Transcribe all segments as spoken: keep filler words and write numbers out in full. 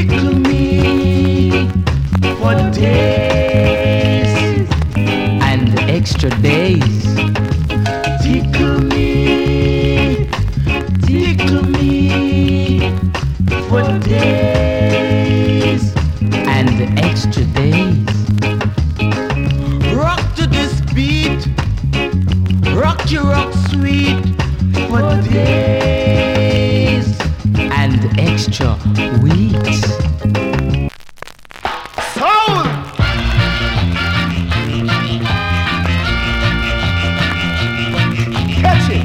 tickle me for days and extra days. Tickle me, tickle me for days and extra days. Rock to this beat, rock your rock sweet for days and extra weeks. Soul! Catch it!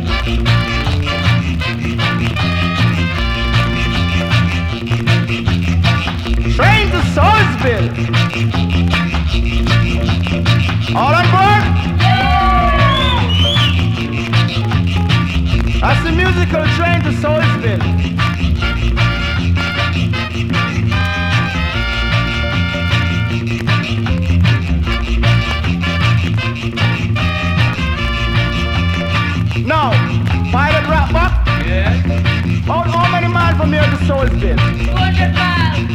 Train to Soulsville! All on board? That's the musical train to Soulsville. Now, pilot wrap up. Yeah. How, how many miles from here to Soulsville? two hundred miles.